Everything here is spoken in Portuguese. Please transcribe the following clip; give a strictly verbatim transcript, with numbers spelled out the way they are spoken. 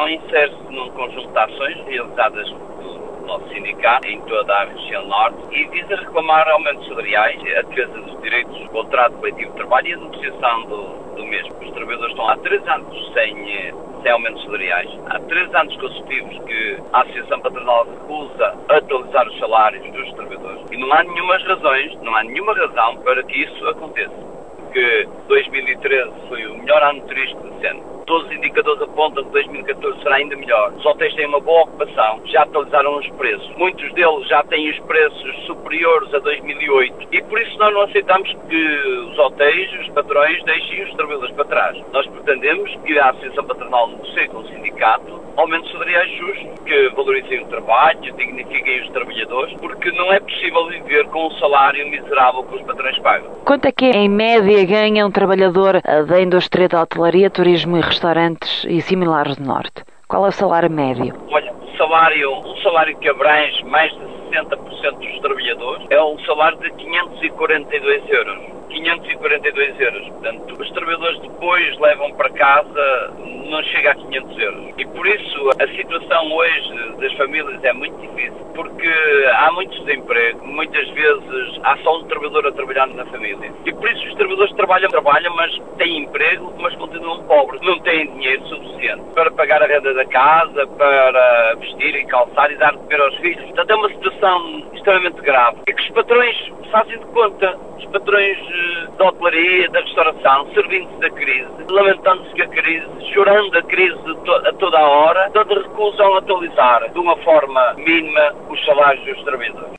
associação insere-se num conjunto de ações realizadas pelo nosso sindicato em toda a região norte e visa reclamar aumentos salariais, a defesa dos direitos do contrato coletivo de trabalho e a negociação do, do mesmo. Os trabalhadores estão há três anos sem, sem aumentos salariais. Há três anos consecutivos que a Associação Patronal recusa atualizar os salários dos trabalhadores. E não há nenhumas razões, não há nenhuma razão para que isso aconteça. Que dois mil e treze foi o melhor ano turístico de sempre. Todos os indicadores apontam que dois mil e catorze será ainda melhor. Os hotéis têm uma boa ocupação, já atualizaram os preços. Muitos deles já têm os preços superiores a dois mil e oito. E por isso nós não aceitamos que os hotéis, os patrões, deixem os trabalhadores para trás. Nós pretendemos que a Associação Patronal negocie com o sindicato aumentos salariais justos, que valorizem o trabalho, dignifiquem os trabalhadores, porque não é possível viver com um salário miserável que os patrões pagam. Quanto é que, em média, ganha um trabalhador da indústria da hotelaria, turismo e restaurantes e similares do Norte? Qual é o salário médio? Olha, o salário, um salário que abrange mais de sessenta por cento dos trabalhadores é um salário de quinhentos e quarenta e dois euros. quinhentos e quarenta e dois euros. Portanto, os trabalhadores depois levam para casa, não chega a quinhentos euros. E por isso a situação hoje das famílias é muito difícil, porque há muito desemprego, muitas vezes há só um trabalhador a trabalhar na família. E por isso os trabalhadores trabalham, trabalham, mas têm emprego, mas continuam pobres. Não têm dinheiro suficiente para pagar a renda da casa, para vestir e calçar e dar de comer aos filhos. Portanto, é uma situação extremamente grave. É que os patrões fazem de conta, os patrões da hotelaria, da restauração, servindo-se da crise, lamentando-se que a crise, chorando a crise a toda a hora, todos recusam atualizar de uma forma mínima os salários dos trabalhadores.